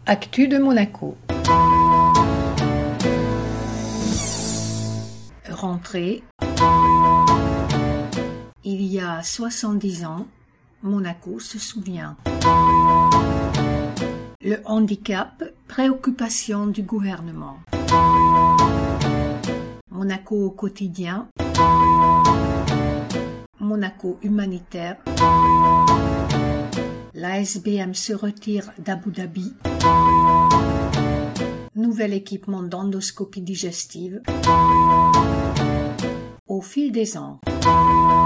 Actu de Monaco. Rentrée. Il y a 70 ans, Monaco se souvient. Le handicap, préoccupation du gouvernement. Monaco au quotidien. Monaco humanitaire. L'ASBM se retire d'Abu Dhabi. Nouvel équipement d'endoscopie digestive. Au fil des ans.